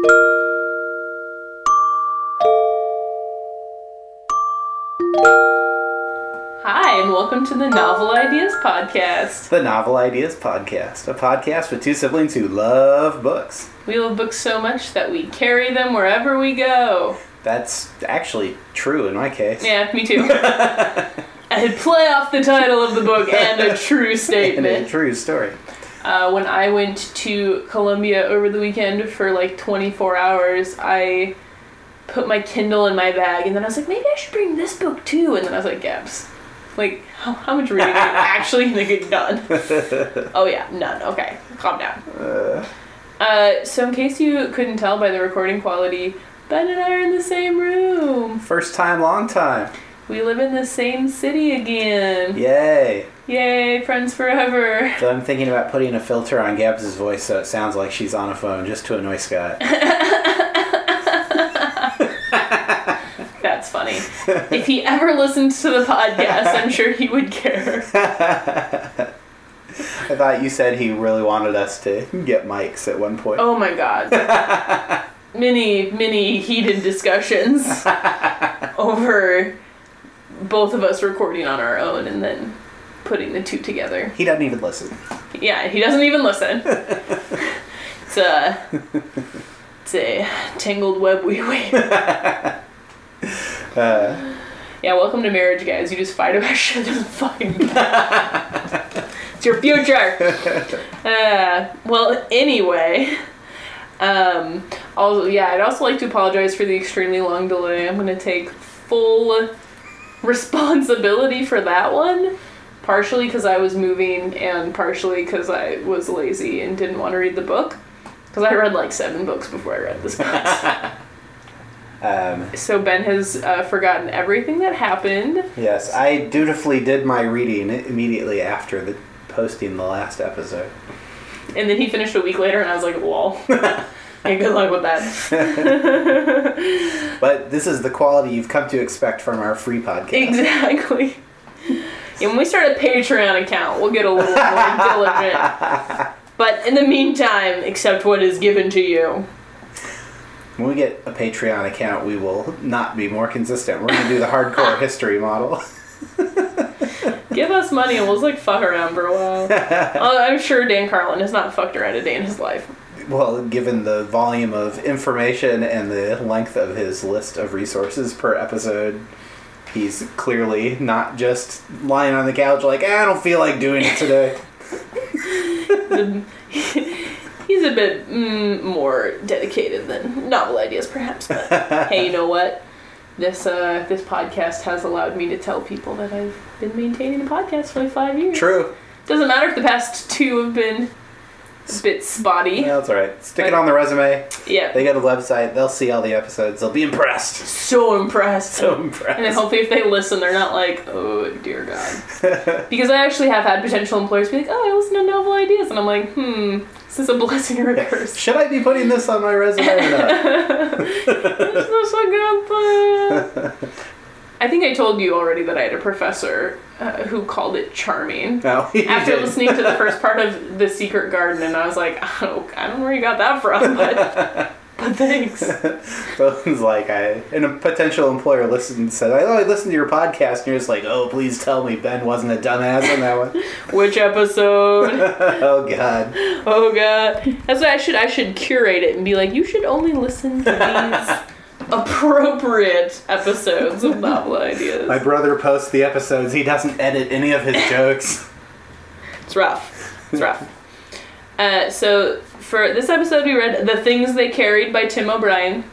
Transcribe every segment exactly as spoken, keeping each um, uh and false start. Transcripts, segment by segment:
Hi, and welcome to the Novel Ideas Podcast. The Novel Ideas Podcast, a podcast with two siblings who love books. We love books so much that we carry them wherever we go. That's actually true in my case. Yeah, me too. I'd play off the title of the book and a true statement. And a true story. Uh, when I went to Columbia over the weekend for like twenty-four hours, I put my Kindle in my bag, and then I was like, maybe I should bring this book too. And then I was like, Gabs, like, how, how much reading are you actually going to get done? Oh yeah, none. Okay, calm down. Uh. Uh, so in case you couldn't tell by the recording quality, Ben and I are in the same room. First time, long time. We live in the same city again. Yay. Yay, friends forever. So I'm thinking about putting a filter on Gabs' voice so it sounds like she's on a phone just to annoy Scott. That's funny. If he ever listens to the podcast, I'm sure he would care. I thought you said he really wanted us to get mics at one point. Oh my god. Many, many heated discussions over both of us recording on our own and then putting the two together. He doesn't even listen. Yeah, he doesn't even listen. It's a, it's a tangled web we weave. Uh, yeah, welcome to marriage, guys. You just fight about shit that doesn't fucking matter. It's your future. Uh, well, anyway, um, also, yeah, I'd also like to apologize for the extremely long delay. I'm going to take full responsibility for that one. Partially because I was moving and partially because I was lazy and didn't want to read the book. Because I read like seven books before I read this book. Um, so Ben has uh, forgotten everything that happened. Yes, I dutifully did my reading immediately after the posting the last episode. And then he finished a week later, and I was like, lol. Hey, good luck with that. But this is the quality you've come to expect from our free podcast. Exactly. And when we start a Patreon account, we'll get a little more diligent. But in the meantime, accept what is given to you. When we get a Patreon account, we will not be more consistent. We're going to do the hardcore history model. Give us money and we'll just like fuck around for a while. I'm sure Dan Carlin has not fucked around a day in his life. Well, given the volume of information and the length of his list of resources per episode, he's clearly not just lying on the couch like, I don't feel like doing it today. He's a bit mm, more dedicated than Novel Ideas, perhaps. But hey, you know what? This uh, this podcast has allowed me to tell people that I've been maintaining a podcast for like five years. True. Doesn't matter if the past two have been a bit spotty. Yeah, that's all right. Stick but, it on the resume. Yeah. They go to the website. They'll see all the episodes. They'll be impressed. So impressed. So impressed. And then hopefully if they listen, they're not like, oh, dear God. Because I actually have had potential employers be like, oh, I listen to Novel Ideas. And I'm like, hmm, is this a blessing or a curse? Should I be putting this on my resume or not? Is this a good thing? I think I told you already that I had a professor uh, who called it charming. Oh, after did. listening to the first part of The Secret Garden, and I was like, oh, I don't know where you got that from, but, but thanks. Bones like, I, and a potential employer listened and said, oh, I listened to your podcast, and you're just like, oh, please tell me Ben wasn't a dumbass on that one. Which episode? Oh, God. Oh, God. That's why I should, I should curate it and be like, you should only listen to these appropriate episodes of Novel Ideas. My brother posts the episodes. He doesn't edit any of his jokes. It's rough. It's rough. Uh, so, for this episode, we read The Things They Carried by Tim O'Brien.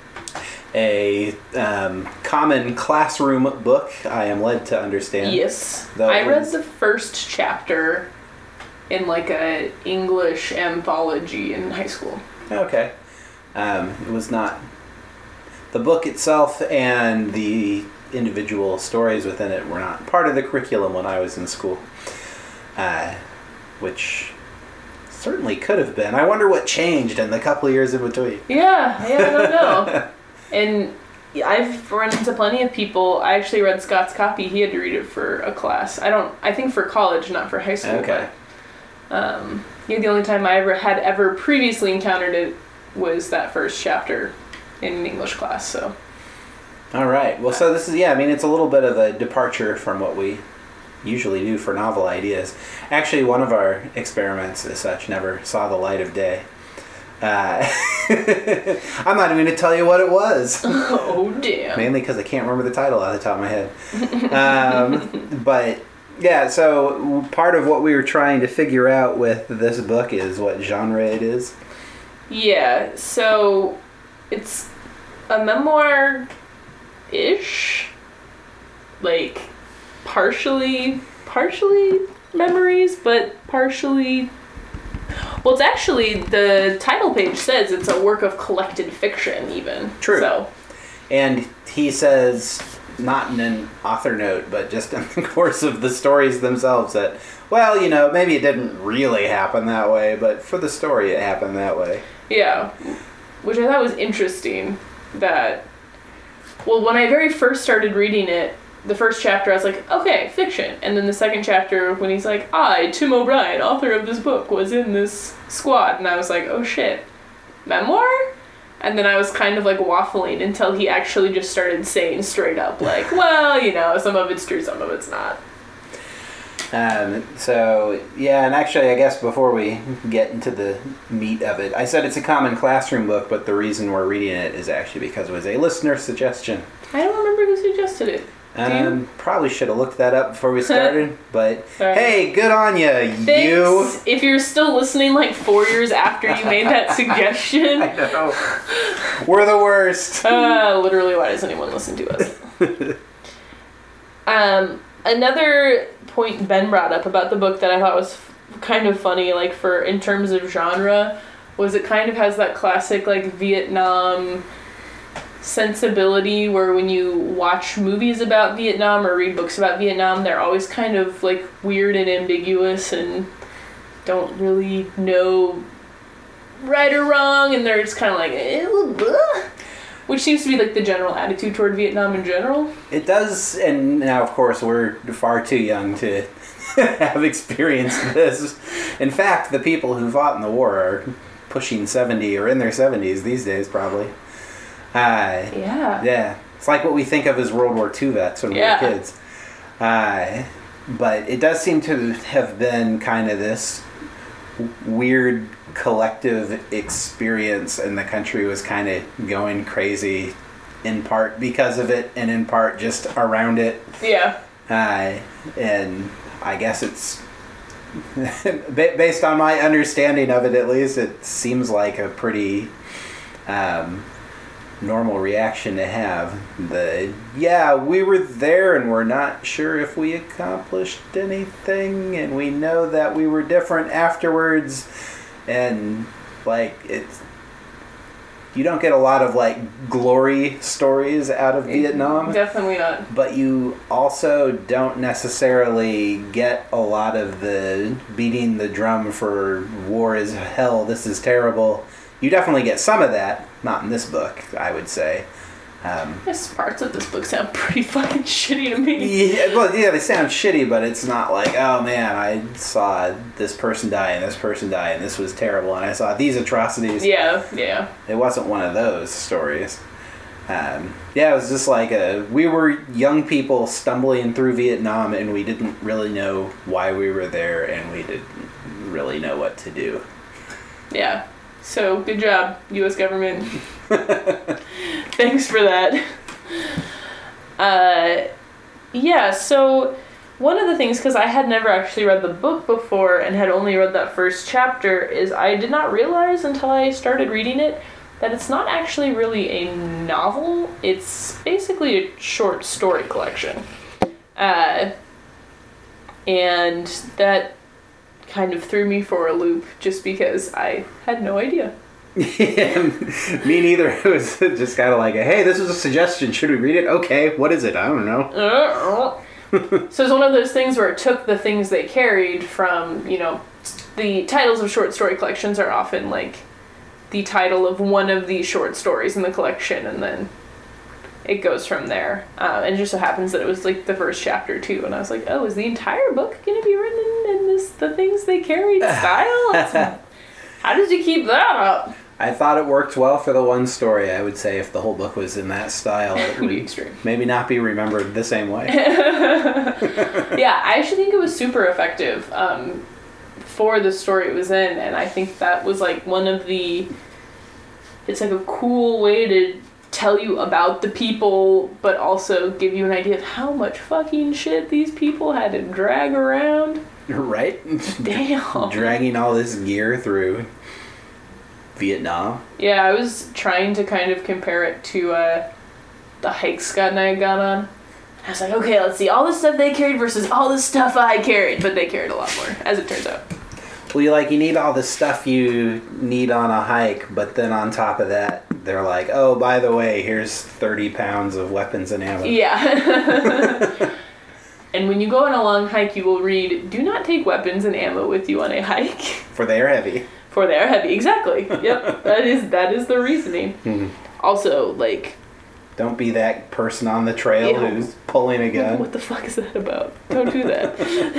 A um, common classroom book, I am led to understand. Yes. I read the first chapter in like a English anthology in high school. Okay. Um, it was not... The book itself and the individual stories within it were not part of the curriculum when I was in school. Uh, which certainly could have been. I wonder what changed in the couple of years in between. Yeah, yeah, I don't know. And I've run into plenty of people. I actually read Scott's copy. He had to read it for a class. I don't, I think for college, not for high school. Okay. But, um, yeah, the only time I ever had ever previously encountered it was that first chapter in an English class. So. All right. Well, so this is, yeah, I mean, it's a little bit of a departure from what we usually do for novel ideas. Actually, one of our experiments as such never saw the light of day. Uh, I'm not even going to tell you what it was. Oh, damn. Mainly because I can't remember the title off the top of my head. Um, but, yeah, so part of what we were trying to figure out with this book is what genre it is. Yeah, so it's a memoir-ish. Like, partially, partially memories, but partially... Well, it's actually, the title page says it's a work of collected fiction, even. True. So. And he says, not in an author note, but just in the course of the stories themselves, that, well, you know, maybe it didn't really happen that way, but for the story it happened that way. Yeah. Which I thought was interesting, that, well, when I very first started reading it, the first chapter, I was like, okay, fiction. And then the second chapter, when he's like, I, Tim O'Brien, author of this book, was in this squad. And I was like, oh shit, memoir? And then I was kind of like waffling until he actually just started saying straight up, like, well, you know, some of it's true, some of it's not. Um, so, yeah, and actually, I guess before we get into the meat of it, I said it's a common classroom book, but the reason we're reading it is actually because it was a listener suggestion. I don't remember who suggested it. Um, probably should have looked that up before we started, but right. Hey, good on ya, Thanks. you! If you're still listening like four years after you made that suggestion. I know. We're the worst. Uh, literally, why does anyone listen to us? um, another point Ben brought up about the book that I thought was f- kind of funny, like for in terms of genre, was it kind of has that classic like Vietnam sensibility where when you watch movies about Vietnam or read books about Vietnam, they're always kind of like weird and ambiguous and don't really know right or wrong, and they're just kind of like, ew, blah. Which seems to be like the general attitude toward Vietnam in general. It does, and now of course we're far too young to have experienced this. In fact, the people who fought in the war are pushing seventy or in their seventies these days probably. Uh, yeah. Yeah. It's like what we think of as World War Two vets when yeah. we were kids. Uh, but it does seem to have been kind of this weird collective experience, and the country was kind of going crazy in part because of it and in part just around it. Yeah. Uh, and I guess it's based on my understanding of it, at least, it seems like a pretty um, normal reaction to have. The yeah, we were there and we're not sure if we accomplished anything, and we know that we were different afterwards, and like it's you don't get a lot of like glory stories out of Vietnam. Definitely not. But you also don't necessarily get a lot of the beating the drum for war is hell, this is terrible. You definitely get some of that, not in this book, I would say. Um, Yes, parts of this book sound pretty fucking shitty to me. yeah, well, yeah, they sound shitty, but it's not like, oh man, I saw this person die and this person die and this was terrible and I saw these atrocities. Yeah, yeah. It wasn't one of those stories. Um, yeah, it was just like a, we were young people stumbling through Vietnam and we didn't really know why we were there and we didn't really know what to do. Yeah. So, good job, U S government. Thanks for that. Uh, yeah, so one of the things, because I had never actually read the book before and had only read that first chapter, is I did not realize until I started reading it that it's not actually really a novel. It's basically a short story collection. Uh, and that kind of threw me for a loop just because I had no idea. Yeah, me neither. It was just kind of like, a, hey, this is a suggestion. Should we read it? Okay, what is it? I don't know. So it's one of those things where it took the things they carried from, you know, the titles of short story collections are often like the title of one of the short stories in the collection, and then it goes from there. Um, and it just so happens that it was like the first chapter too, and I was like, oh, is the entire book going to be written in this the things they carried style? It's, how did you keep that up? I thought it worked well for the one story. I would say if the whole book was in that style, it would be extreme. Maybe not be remembered the same way. Yeah, I actually think it was super effective um, for the story it was in, and I think that was like one of the... It's like a cool way to tell you about the people, but also give you an idea of how much fucking shit these people had to drag around. Right? Damn. Dragging all this gear through Vietnam. Yeah, I was trying to kind of compare it to uh, the hike Scott and I had gone on. I was like, okay, let's see all the stuff they carried versus all the stuff I carried, but they carried a lot more, as it turns out. Well, you like you need all the stuff you need on a hike, but then on top of that, they're like, oh, by the way, here's thirty pounds of weapons and ammo. Yeah. And when you go on a long hike, you will read, do not take weapons and ammo with you on a hike. For they are heavy. For they are heavy, exactly. Yep, that is that is the reasoning. Mm-hmm. Also, like... Don't be that person on the trail Ew. who's pulling a gun. What the fuck is that about? Don't do that.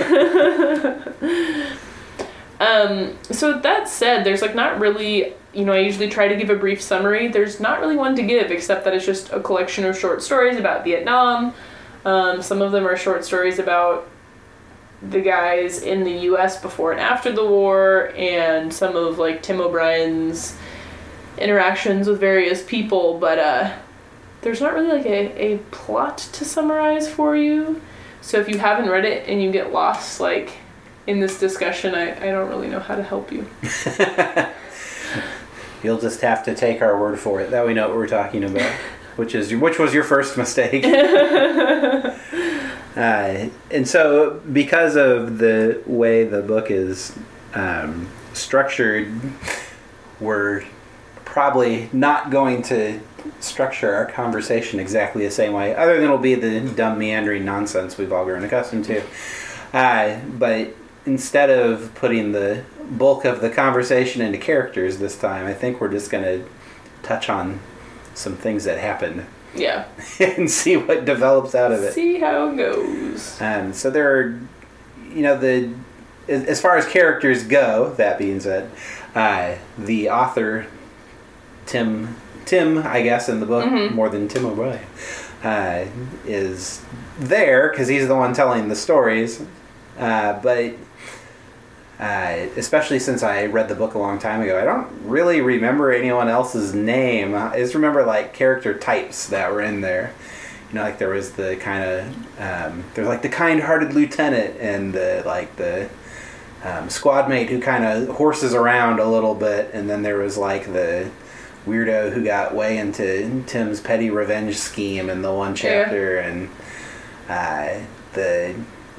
um, so with that said, there's like not really, you know, I usually try to give a brief summary. There's not really one to give, except that it's just a collection of short stories about Vietnam. Um, some of them are short stories about the guys in the U S before and after the war, and some of like Tim O'Brien's interactions with various people, but uh, there's not really like a, a plot to summarize for you. So if you haven't read it and you get lost like in this discussion, I, I don't really know how to help you. You'll just have to take our word for it. That we know what we're talking about. Which is which was your first mistake. uh, and so because of the way the book is um, structured, we're probably not going to structure our conversation exactly the same way, other than it'll be the dumb meandering nonsense we've all grown accustomed to. Uh, but instead of putting the bulk of the conversation into characters this time, I think we're just going to touch on some things that happened. Yeah. And see what develops out of it. See how it goes. Um, so there are, you know, the as far as characters go, that being said, uh, the author, Tim, Tim, I guess, in the book, mm-hmm. more than Tim O'Brien, uh, is there because he's the one telling the stories. Uh, but uh, especially since I read the book a long time ago, I don't really remember anyone else's name. I just remember like character types that were in there. You know, like there was the kind of um, there's like the kind-hearted lieutenant and the like the um, squad mate who kind of horses around a little bit, and then there was like the weirdo who got way into Tim's petty revenge scheme in the one chapter, yeah. and uh, the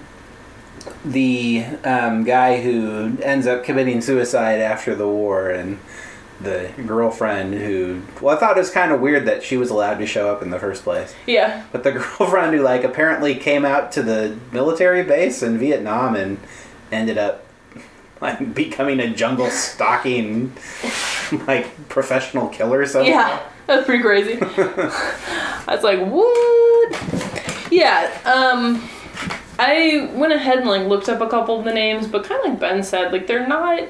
the um, guy who ends up committing suicide after the war, and the girlfriend who, well, I thought it was kind of weird that she was allowed to show up in the first place. Yeah. But the girlfriend who, like, apparently came out to the military base in Vietnam and ended up, like, becoming a jungle stalking, like, professional killer somehow. Yeah, that's pretty crazy. I was like, what? Yeah, um... I went ahead and like looked up a couple of the names, but kind of like Ben said, like they're not,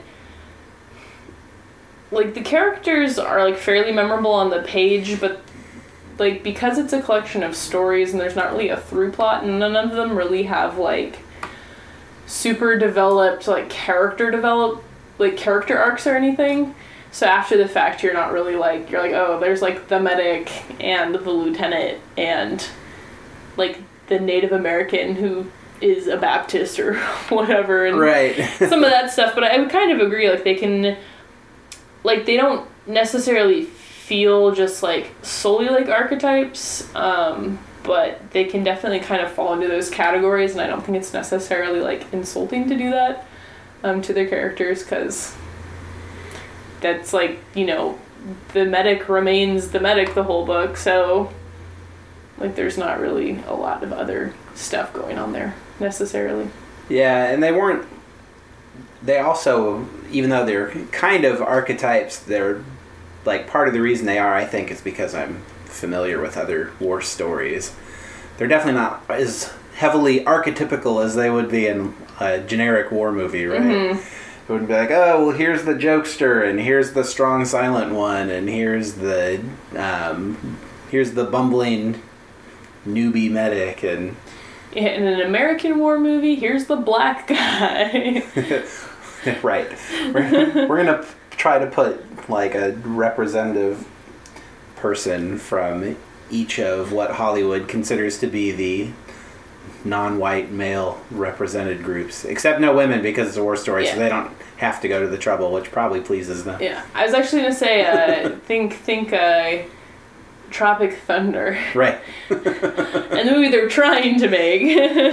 like the characters are like fairly memorable on the page, but like because it's a collection of stories and there's not really a through plot, and none of them really have like super developed like character develop like character arcs or anything. So after the fact, you're not really like, you're like, oh, there's like the medic and the lieutenant and like the Native American who is a Baptist or whatever, and right. some of that stuff. But I would kind of agree, like they can, like they don't necessarily feel just like solely like archetypes, um, but they can definitely kind of fall into those categories, and I don't think it's necessarily like insulting to do that um, to their characters, because that's like, you know, the medic remains the medic the whole book, so like there's not really a lot of other stuff going on there necessarily. Yeah, and they weren't, they also, even though they're kind of archetypes, they're like part of the reason they are, I think, is because I'm familiar with other war stories. They're definitely not as heavily archetypical as they would be in a generic war movie, right? Mm-hmm. would be like, oh, well, here's the jokester, and here's the strong silent one, and here's the um, here's the bumbling newbie medic, and yeah, in an American war movie, here's the black guy. right. We're, we're gonna try to put like a representative person from each of what Hollywood considers to be the non-white male represented groups, except no women because it's a war story, yeah. So they don't have to go to the trouble, which probably pleases them. Yeah, I was actually gonna say, uh, think, think, uh, Tropic Thunder. Right. And the movie they're trying to make.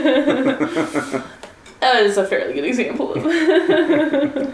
That is a fairly good example of.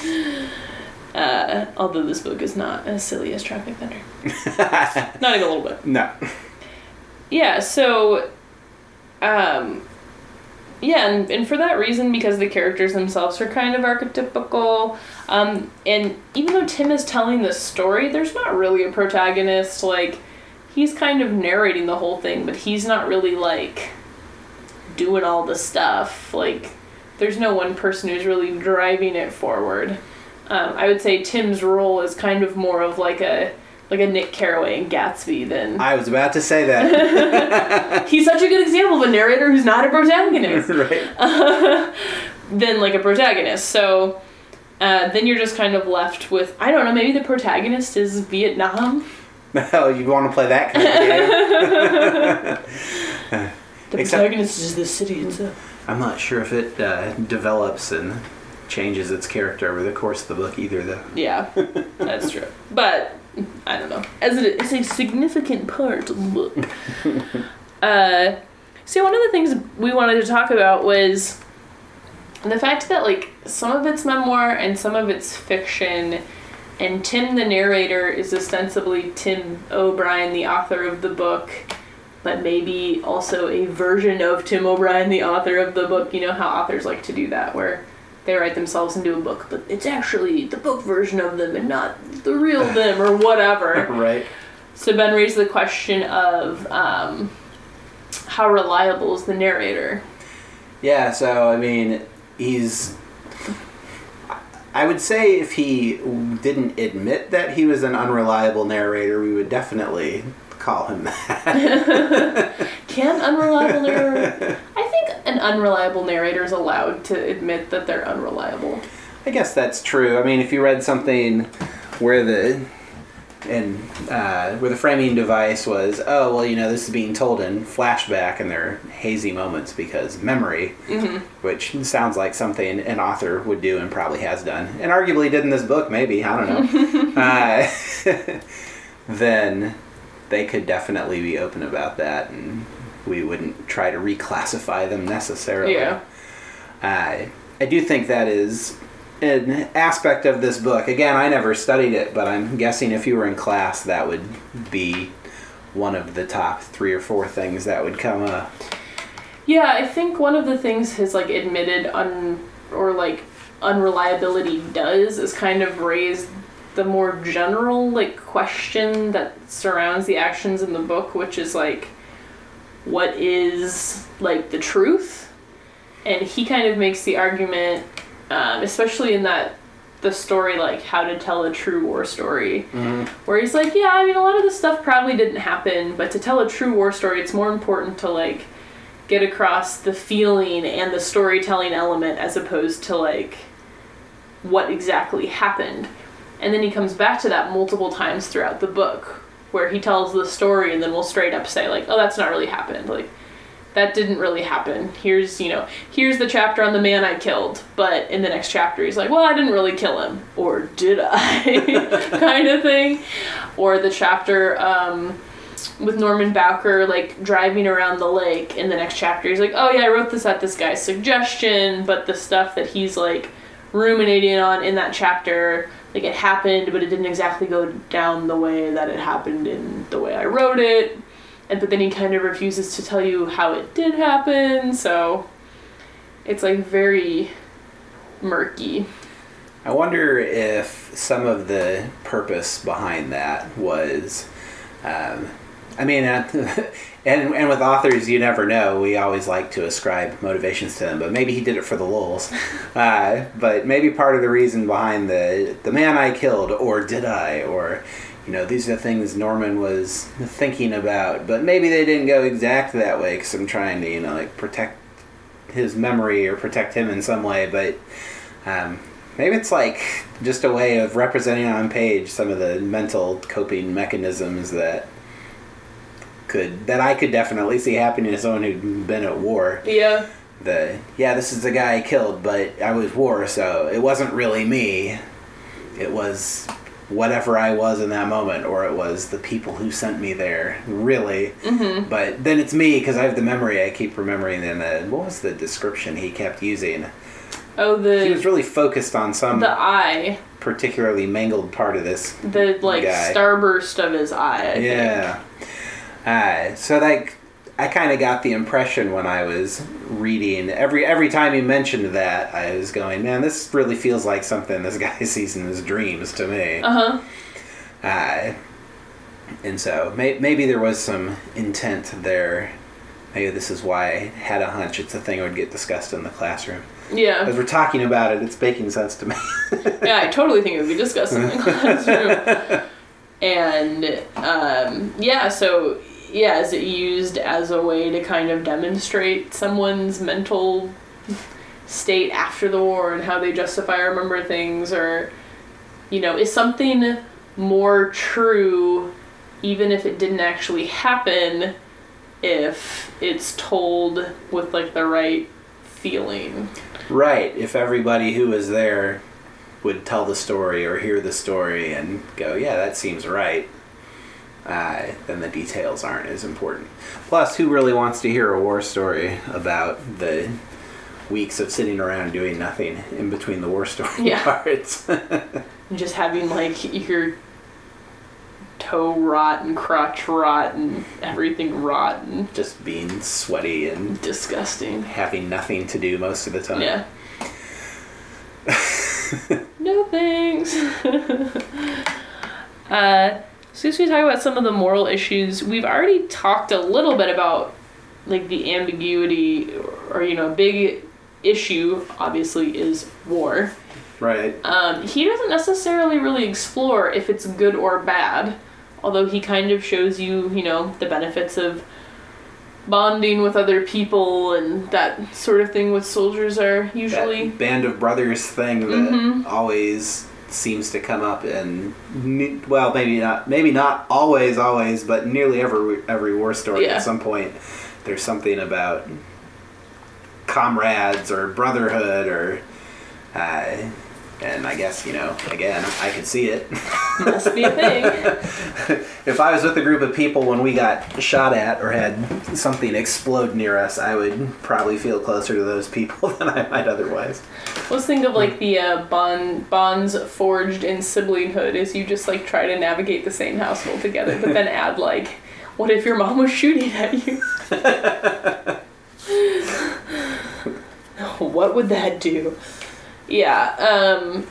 uh, although this book is not as silly as Tropic Thunder. Not even a little bit. No. Yeah. So. Um, yeah, and, and for that reason, because the characters themselves are kind of archetypical, um, and even though Tim is telling the story, there's not really a protagonist. Like, he's kind of narrating the whole thing, but he's not really, like, doing all the stuff. Like, there's no one person who's really driving it forward. Um, I would say Tim's role is kind of more of, like, a... like a Nick Carraway in Gatsby than... I was about to say that. He's such a good example of a narrator who's not a protagonist. Right. Uh, than like a protagonist. So uh, then you're just kind of left with, I don't know, maybe the protagonist is Vietnam? Oh, you want to play that kind of game? The Except, protagonist is the city itself. I'm not sure if it uh, develops and changes its character over the course of the book either, though. Yeah, that's true. But... I don't know. As it, it's a significant part of the book. uh, so one of the things we wanted to talk about was the fact that, like, some of it's memoir and some of it's fiction, and Tim the narrator is ostensibly Tim O'Brien, the author of the book, but maybe also a version of Tim O'Brien, the author of the book. You know how authors like to do that, where they write themselves into a book, but it's actually the book version of them and not the real them or whatever. Right. So Ben raised the question of um, how reliable is the narrator? Yeah, so, I mean, he's... I would say if he didn't admit that he was an unreliable narrator, we would definitely call him that. Can unreliable narrator... I think an unreliable narrator is allowed to admit that they're unreliable. I guess that's true. I mean, if you read something where the and uh, where the framing device was, oh, well, you know, this is being told in flashback and there are hazy moments because memory, mm-hmm. which sounds like something an author would do and probably has done, and arguably did in this book, maybe, I don't know, uh, then they could definitely be open about that, and we wouldn't try to reclassify them necessarily. Yeah. Uh, I do think that is an aspect of this book. Again, I never studied it, but I'm guessing if you were in class, that would be one of the top three or four things that would come up. Yeah, I think one of the things his, like, admitted un or like unreliability does is kind of raise the more general, like, question that surrounds the actions in the book, which is, like, what is, like, the truth? And he kind of makes the argument, um, especially in that, the story, like, How to Tell a True War Story, mm-hmm. where he's like, yeah, I mean, a lot of this stuff probably didn't happen, but to tell a true war story, it's more important to, like, get across the feeling and the storytelling element as opposed to, like, what exactly happened. And then he comes back to that multiple times throughout the book, where he tells the story and then will straight up say, like, oh, that's not really happened. Like, that didn't really happen. Here's, you know, here's the chapter on the man I killed. But in the next chapter, he's like, well, I didn't really kill him. Or did I? Kind of thing. Or the chapter um, with Norman Bowker, like, driving around the lake. In the next chapter, he's like, oh, yeah, I wrote this at this guy's suggestion. But the stuff that he's, like, ruminating on in that chapter, like, it happened, but it didn't exactly go down the way that it happened in the way I wrote it. And but then he kind of refuses to tell you how it did happen, so it's, like, very murky. I wonder if some of the purpose behind that was, um, I mean, uh, and and with authors, you never know. We always like to ascribe motivations to them, but maybe he did it for the lulz. Uh, but maybe part of the reason behind the the man I killed, or did I, or you know, these are the things Norman was thinking about. But maybe they didn't go exactly that way because I'm trying to, you know, like protect his memory or protect him in some way. But um, maybe it's like just a way of representing on page some of the mental coping mechanisms that could that I could definitely see happening to someone who'd been at war. Yeah. The yeah, this is the guy I killed, but I was war, so it wasn't really me. It was whatever I was in that moment, or it was the people who sent me there, really. Mm-hmm. But then it's me because I have the memory. I keep remembering. And uh, what was the description he kept using? Oh, the he was really focused on some the eye, particularly mangled part of this. the like guy. starburst of his eye. I Yeah. Uh, so like, I kind of got the impression when I was reading every every time he mentioned that, I was going, man, this really feels like something this guy sees in his dreams to me. Uh huh. Uh, and so may, maybe there was some intent there. Maybe this is why I had a hunch it's a thing that would get discussed in the classroom. Yeah. As we're talking about it, it's making sense to me. Yeah, I totally think it would be discussed in the classroom. And um, yeah, so yeah, is it used as a way to kind of demonstrate someone's mental state after the war and how they justify or remember things, or you know, is something more true even if it didn't actually happen if it's told with like the right feeling? Right. If everybody who was there would tell the story or hear the story and go, yeah, that seems right, uh, then the details aren't as important. Plus, who really wants to hear a war story about the weeks of sitting around doing nothing in between the war story Yeah. parts? And just having like your toe rot and crotch rot and everything rot and Just being sweaty and disgusting. having nothing to do most of the time. Yeah. No thanks. uh, since we talk about some of the moral issues, we've already talked a little bit about like the ambiguity, or, or you know, a big issue obviously is war. Right. Um, he doesn't necessarily really explore if it's good or bad, although he kind of shows you, you know, the benefits of bonding with other people and that sort of thing what soldiers are usually. That band of brothers thing that Mhm. always seems to come up in, ne- well, maybe not, maybe not always, always, but nearly every every war story Yeah. at some point. There's something about comrades or brotherhood or, uh, and I guess, you know, again, I could see it. Must be a thing. If I was with a group of people when we got shot at or had something explode near us, I would probably feel closer to those people than I might otherwise. Let's think of like the uh, bond bonds forged in siblinghood as you just like try to navigate the same household together, but then add like, what if your mom was shooting at you? What would that do? Yeah, um,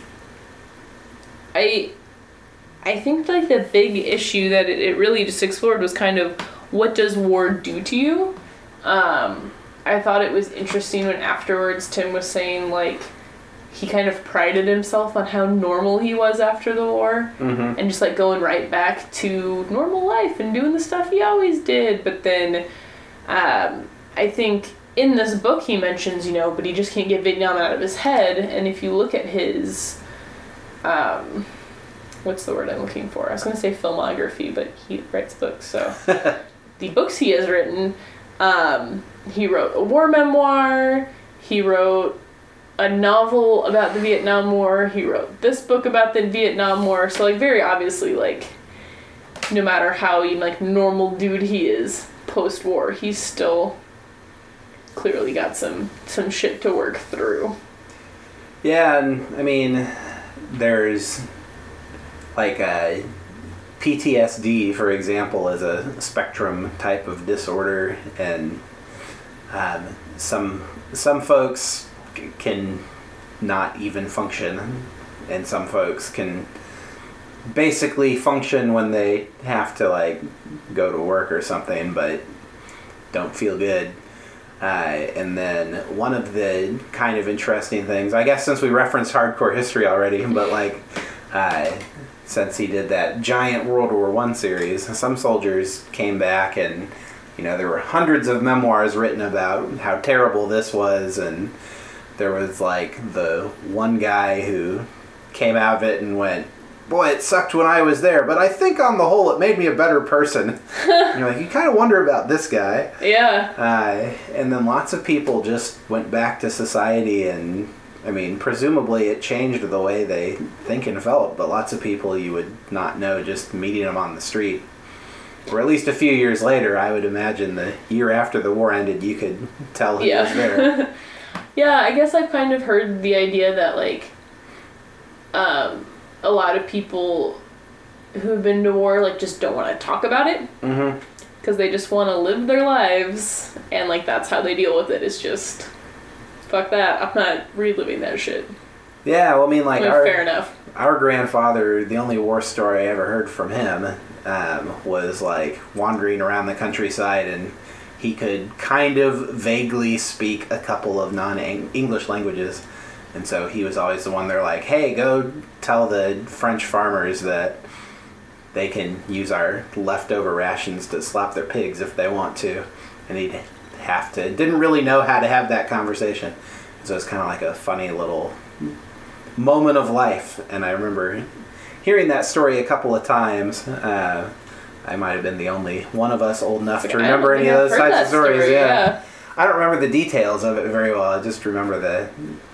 I, I think like the big issue that it, it really just explored was kind of what does war do to you? Um, I thought it was interesting when afterwards Tim was saying like he kind of prided himself on how normal he was after the war, Mm-hmm. and just like going right back to normal life and doing the stuff he always did. But then um, I think in this book he mentions, you know, but he just can't get Vietnam out of his head. And if you look at his, um, what's the word I'm looking for? I was going to say filmography, but he writes books, so the books he has written, um, he wrote a war memoir, he wrote a novel about the Vietnam War, he wrote this book about the Vietnam War, so like very obviously like no matter how like normal dude he is post-war, he's still clearly got some some shit to work through. Yeah, and I mean, there's like a P T S D, for example, is a spectrum type of disorder, and um, some some folks c- can not even function, and some folks can basically function when they have to like go to work or something, but don't feel good. Uh, and then one of the kind of interesting things, I guess since we referenced hardcore history already, but like uh, since he did that giant World War One series, some soldiers came back and, you know, there were hundreds of memoirs written about how terrible this was, and there was like the one guy who came out of it and went, boy, it sucked when I was there, but I think on the whole it made me a better person. And you're like, you kind of wonder about this guy. Yeah. Uh, and then lots of people just went back to society, and I mean, presumably it changed the way they think and felt, but lots of people you would not know just meeting them on the street. Or at least a few years later, I would imagine the year after the war ended, you could tell he yeah. was there. Yeah, I guess I've kind of heard the idea that, like, um, a lot of people who've been to war, like, just don't want to talk about it. Mm-hmm. Because they just want to live their lives, and, like, that's how they deal with it. It's just, fuck that. I'm not reliving that shit. Yeah, well, I mean, like, I mean, our, fair enough. Our grandfather, the only war story I ever heard from him um, was, like, wandering around the countryside, and he could kind of vaguely speak a couple of non-English languages. And so he was always the one they're like, hey, go tell the French farmers that they can use our leftover rations to slap their pigs if they want to. And he'd have to, didn't really know how to have that conversation. So it's kind of like a funny little moment of life. And I remember hearing that story a couple of times. Uh, I might have been the only one of us old enough like, to remember any of those types of stories. Story, yeah. yeah. I don't remember the details of it very well. I just remember the...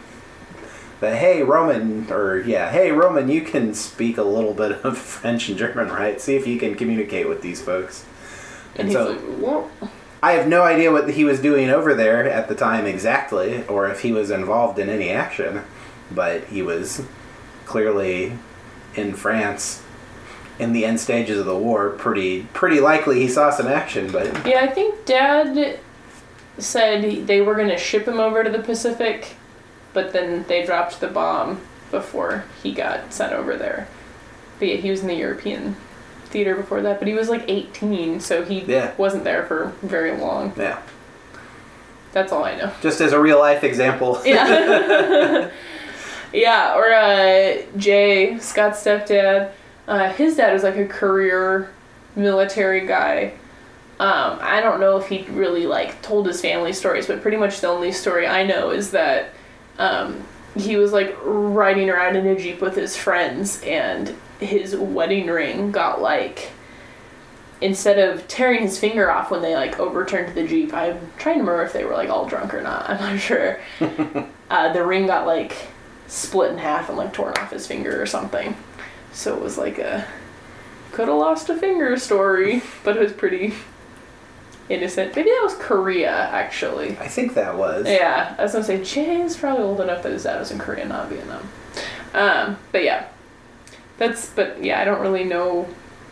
But hey, Roman, or yeah, hey, Roman, you can speak a little bit of French and German, right? See if you can communicate with these folks. And, and he's so, like, what? I have no idea what he was doing over there at the time exactly, or if he was involved in any action, but he was clearly in France in the end stages of the war. Pretty, pretty likely he saw some action, but... Yeah, I think Dad said they were going to ship him over to the Pacific, but then they dropped the bomb before he got sent over there. But yeah, he was in the European theater before that, but he was like eighteen, so he yeah. wasn't there for very long. Yeah. That's all I know. Just as a real life example. Yeah. Yeah, or uh, Jay, Scott's stepdad, uh, his dad was like a career military guy. Um, I don't know if he really like told his family stories, but pretty much the only story I know is that Um, he was like riding around in a Jeep with his friends, and his wedding ring got like, instead of tearing his finger off when they like overturned the Jeep, I'm trying to remember if they were like all drunk or not, I'm not sure. uh, the ring got like split in half and like torn off his finger or something. So it was like a could have lost a finger story, but it was pretty innocent. Maybe that was Korea, actually. I think that was. Yeah, I was gonna say Jay's probably old enough that his dad was in Korea, not Vietnam. Um, but yeah, that's. But yeah, I don't really know.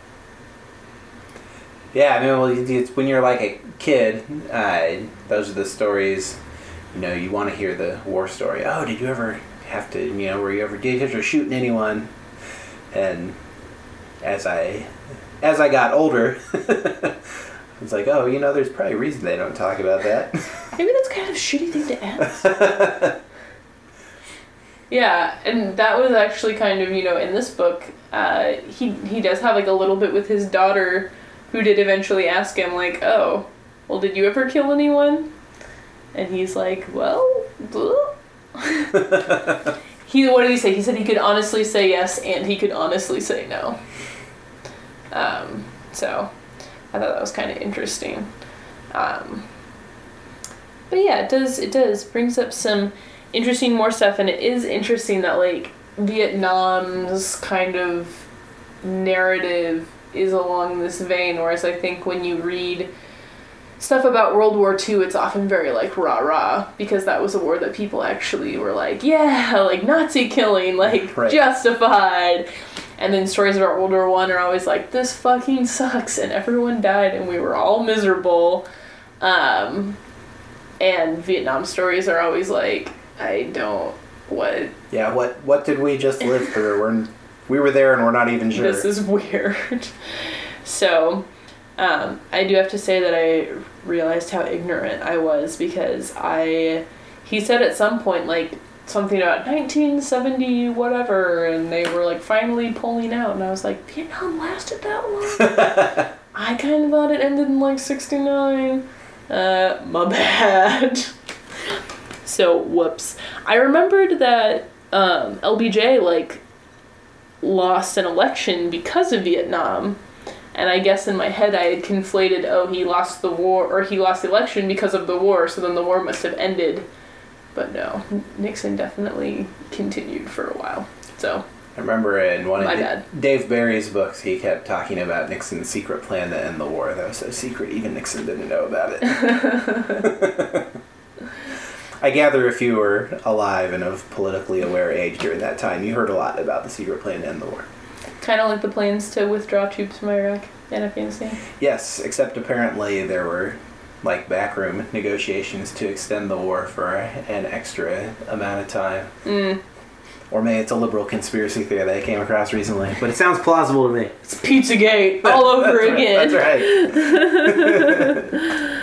Yeah, I mean, well, it's, when you're like a kid, uh, those are the stories. You know, you want to hear the war story. Oh, did you ever have to? You know, were you ever did you ever shooting anyone? And as I, as I got older. It's like, oh, you know, there's probably a reason they don't talk about that. Maybe that's kind of a shitty thing to ask. Yeah, and that was actually kind of, you know, in this book, uh, he he does have like a little bit with his daughter, who did eventually ask him, like, oh, well, did you ever kill anyone? And he's like, well, he what did he say? He said he could honestly say yes, and he could honestly say no. Um, so... I thought that was kind of interesting. Um, but yeah, it does, it does, brings up some interesting more stuff, and it is interesting that, like, Vietnam's kind of narrative is along this vein, whereas I think when you read stuff about World War Two, it's often very, like, rah-rah, because that was a war that people actually were like, yeah, like, Nazi killing, like, right. Justified. And then stories about World War One are always like, this fucking sucks, and everyone died, and we were all miserable. Um, and Vietnam stories are always like, I don't, what? Yeah, what what did we just live through? We're We were there and we're not even sure. This is weird. So, um, I do have to say that I realized how ignorant I was because I, he said at some point, like, something about nineteen seventy whatever, and they were, like, finally pulling out, and I was like, Vietnam lasted that long? I kind of thought it ended in, like, sixty-nine. Uh, my bad. So, whoops. I remembered that, um, L B J, like, lost an election because of Vietnam. And I guess in my head I had conflated, oh, he lost the war, or he lost the election because of the war, so then the war must have ended. But no, Nixon definitely continued for a while. So, I remember in one of my D- bad. Dave Barry's books, he kept talking about Nixon's secret plan to end the war. That was so secret, even Nixon didn't know about it. I gather if you were alive and of politically aware age during that time, you heard a lot about the secret plan to end the war. Kind of like the plans to withdraw troops from Iraq and Afghanistan. Yes, except apparently there were, like, backroom negotiations to extend the war for an extra amount of time. Mm. Or maybe it's a liberal conspiracy theory that I came across recently, but it sounds plausible to me. It's Pizzagate all over That's again. Right. That's right.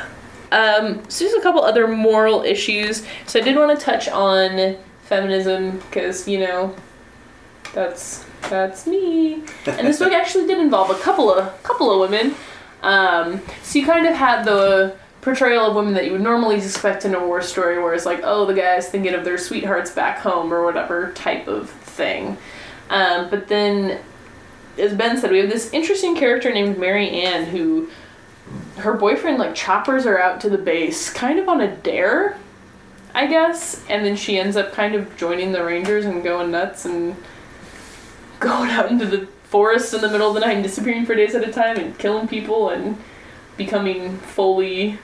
Um, so just a couple other moral issues. So I did want to touch on feminism because, you know, that's that's me. And this book actually did involve a couple of couple of women. Um, so you kind of had the portrayal of women that you would normally expect in a war story, where it's like, oh, the guy's thinking of their sweethearts back home or whatever type of thing. Um, but then, as Ben said, we have this interesting character named Mary Ann who, her boyfriend, like, choppers her out to the base, kind of on a dare, I guess, and then she ends up kind of joining the Rangers and going nuts and going out into the forest in the middle of the night and disappearing for days at a time and killing people and becoming fully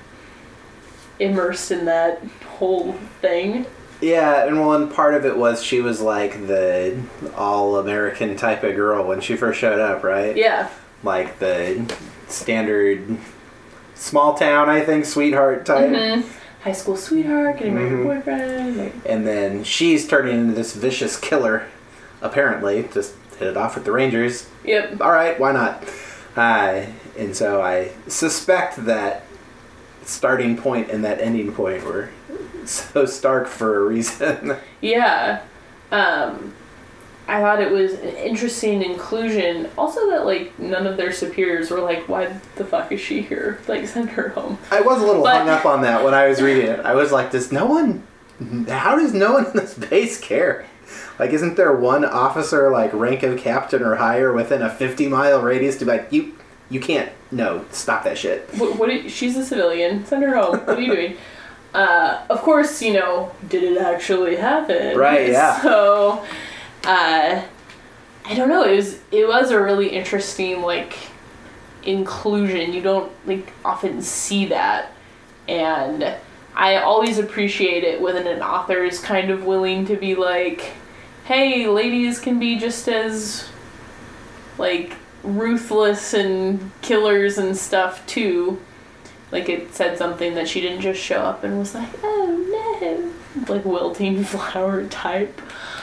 immersed in that whole thing. Yeah, and well, and part of it was she was like the all-American type of girl when she first showed up, right? Yeah. Like the standard small town, I think, sweetheart type. Mm-hmm. High school sweetheart, getting married to Mm-hmm. her boyfriend. Like... And then she's turning into this vicious killer, apparently. Just hit it off with the Rangers. Yep. All right, why not? Uh, and so I suspect that starting point and that ending point were so stark for a reason. Yeah. Um, I thought it was an interesting inclusion. Also that, like, none of their superiors were like, why the fuck is she here? Like, send her home. I was a little But- hung up on that when I was reading it. I was like, does no one... How does no one in this base care? Like, isn't there one officer, like, rank of captain or higher within a fifty-mile radius to be like, you... You can't. No, stop that shit. What, what are, she's a civilian. Send her home. What are you doing? Uh, of course, you know, did it actually happen? Right, yeah. So, uh, I don't know. It was it was a really interesting, like, inclusion. You don't, like, often see that. And I always appreciate it when an author is kind of willing to be like, hey, ladies can be just as, like, ruthless and killers and stuff too. Like, it said something that she didn't just show up and was like, oh no, like wilting flower type.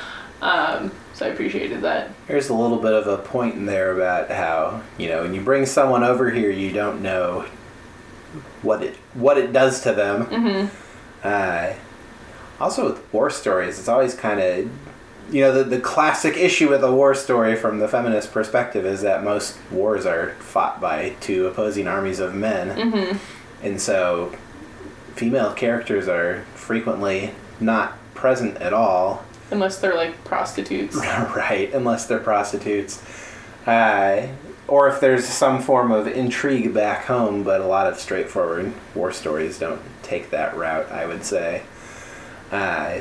Um, so I appreciated that. There's a little bit of a point in there about how, you know, when you bring someone over here, you don't know what it what it does to them. Mm-hmm. Uh, also with war stories, it's always kind of, you know, the, the classic issue with a war story from the feminist perspective is that most wars are fought by two opposing armies of men. Mm-hmm. And so female characters are frequently not present at all. Unless they're, like, prostitutes. Right, unless they're prostitutes. Uh, or if there's some form of intrigue back home, but a lot of straightforward war stories don't take that route, I would say. Uh,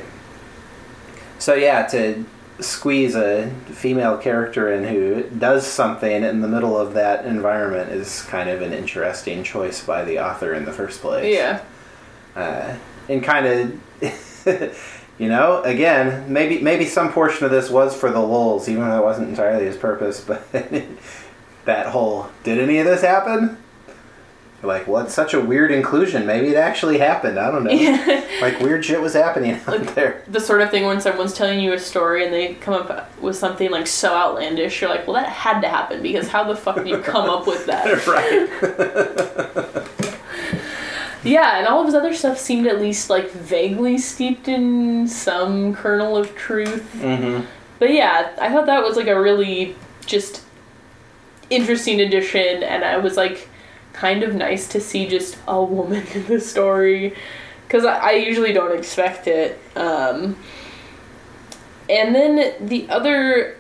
so yeah, to squeeze a female character in who does something in the middle of that environment is kind of an interesting choice by the author in the first place. Yeah. Uh, and kind of... You know, again, maybe maybe some portion of this was for the lulz, even though it wasn't entirely his purpose, but that whole, did any of this happen? Like, well, it's such a weird inclusion. Maybe it actually happened. I don't know. Yeah. Like, weird shit was happening out Like, there. the sort of thing when someone's telling you a story and they come up with something like so outlandish, you're like, well, that had to happen because how the fuck did you come up with that? Right. Yeah, and all of his other stuff seemed at least like vaguely steeped in some kernel of truth. Mm-hmm. But yeah, I thought that was like a really just interesting addition, and I was like kind of nice to see just a woman in the story, because I, I usually don't expect it. Um, and then the other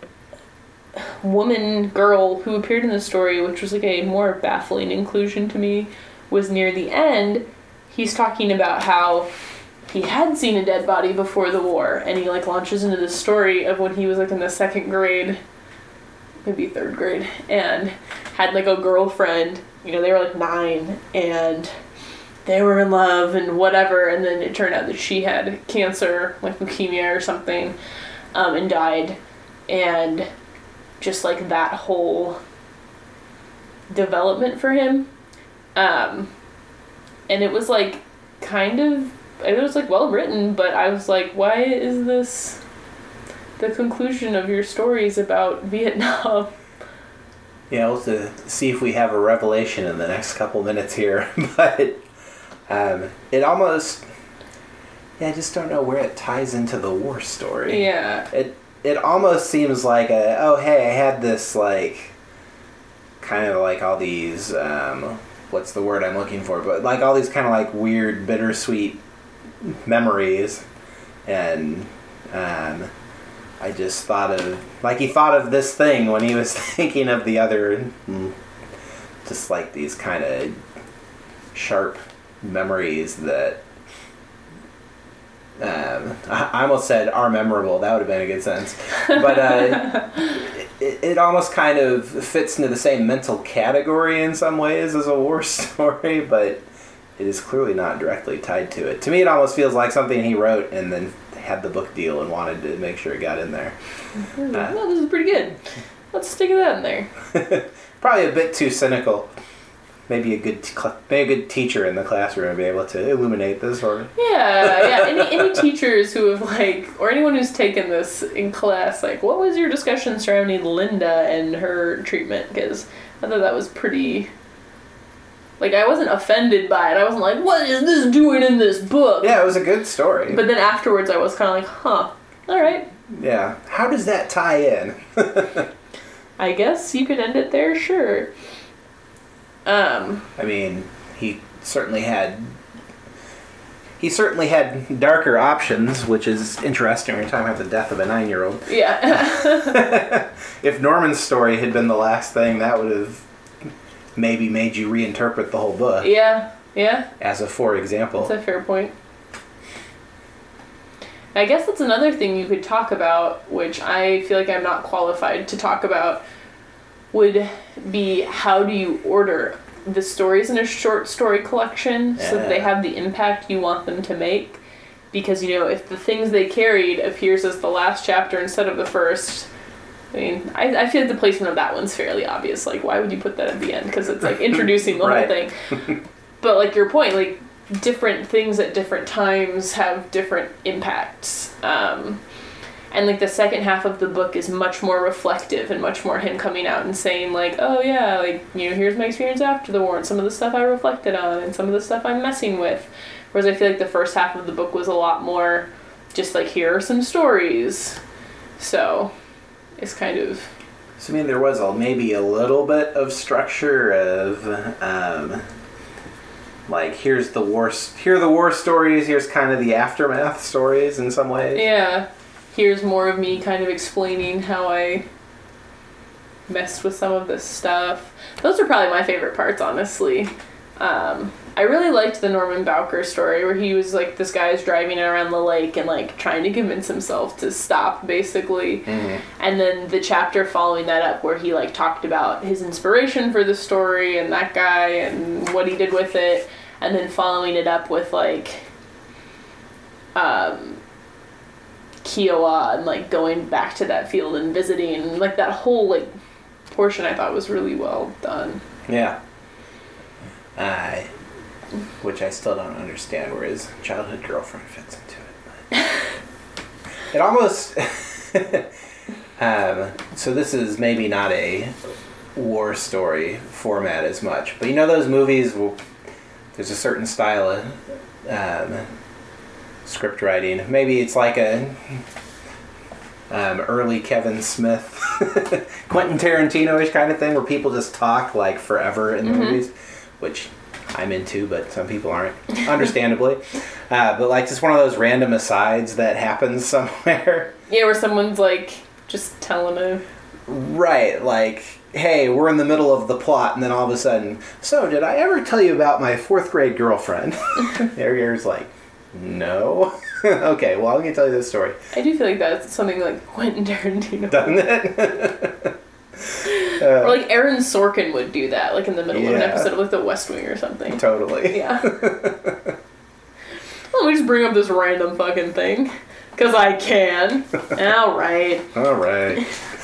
woman, girl, who appeared in the story, which was like a more baffling inclusion to me, was near the end. He's talking about how he had seen a dead body before the war, and he like launches into this story of when he was like in the second grade, maybe third grade, and had like a girlfriend. You know, they were like nine, and they were in love and whatever, and then it turned out that she had cancer, like leukemia or something, um, and died. And just like that whole development for him. Um, and it was like kind of, it was like well written, but I was like, why is this the conclusion of your stories about Vietnam? Yeah, we'll have to see if we have a revelation in the next couple minutes here. But um, it almost, yeah, I just don't know where it ties into the war story. Yeah. It it almost seems like a, oh, hey, I had this, like, kind of like all these, um, what's the word I'm looking for? But like all these kind of like weird, bittersweet memories. And um, I just thought of, like he thought of this thing when he was thinking of the other, just like these kind of sharp memories that, um, I almost said are memorable. That would have been a good sentence. But uh, it, it almost kind of fits into the same mental category in some ways as a war story, but it is clearly not directly tied to it. To me, it almost feels like something he wrote and then had the book deal and wanted to make sure it got in there. Mm-hmm. Uh, no, this is pretty good. Let's stick that in there. Probably a bit too cynical. Maybe a good t- maybe a good teacher in the classroom would be able to illuminate this for me. Yeah, yeah. Any any teachers who have like, or anyone who's taken this in class, like, what was your discussion surrounding Linda and her treatment? Because I thought that was pretty. Like, I wasn't offended by it. I wasn't like, what is this doing in this book? Yeah, it was a good story. But then afterwards, I was kind of like, huh, all right. Yeah. How does that tie in? I guess you could end it there, sure. Um, I mean, he certainly had he certainly had darker options, which is interesting when you're talking about the death of a nine-year-old. Yeah. If Norman's story had been the last thing, that would have maybe made you reinterpret the whole book. Yeah, yeah. As a for example. That's a fair point. I guess that's another thing you could talk about, which I feel like I'm not qualified to talk about, would be how do you order the stories in a short story collection so that they have the impact you want them to make. Because, you know, if the things they carried appears as the last chapter instead of the first, I mean, I, I feel like the placement of that one's fairly obvious. Like, why would you put that at the end? Because it's, like, introducing the right. whole thing. But, like, your point, like, different things at different times have different impacts. Um, and, like, the second half of the book is much more reflective and much more him coming out and saying, like, oh, yeah, like, you know, here's my experience after the war and some of the stuff I reflected on and some of the stuff I'm messing with. Whereas I feel like the first half of the book was a lot more just, like, here are some stories. So, it's kind of... So, I mean, there was a, maybe a little bit of structure of... Um, like, here's the war, here are the war stories, here's kind of the aftermath stories in some ways. Yeah. Here's more of me kind of explaining how I messed with some of this stuff. Those are probably my favorite parts, honestly. Um, I really liked the Norman Bowker story where he was, like, this guy's driving around the lake and, like, trying to convince himself to stop, basically. Mm-hmm. And then the chapter following that up where he, like, talked about his inspiration for the story and that guy and what he did with it. And then following it up with, like, um, Kiowa and, like, going back to that field and visiting. And, like, that whole, like, portion I thought was really well done. Yeah. Uh, which I still don't understand where his childhood girlfriend fits into it. But it almost... um, so this is maybe not a war story format as much. But you know those movies where there's a certain style of um, script writing. Maybe it's like a... Um, early Kevin Smith, Quentin Tarantino-ish kind of thing, where people just talk like forever in the mm-hmm. movies, which I'm into, but some people aren't, understandably. Uh, but like just one of those random asides that happens somewhere. Yeah, where someone's like just telling a... Right, like, hey, we're in the middle of the plot, and then all of a sudden, so did I ever tell you about my fourth grade girlfriend? There's like, no. Okay, well, I'm going to tell you this story. I do feel like that's something like Quentin Tarantino. Doesn't it? uh, or like Aaron Sorkin would do that, like in the middle yeah. of an episode of like The West Wing or something. Totally. Yeah. Let me just bring up this random fucking thing. Because I can. Alright. Alright.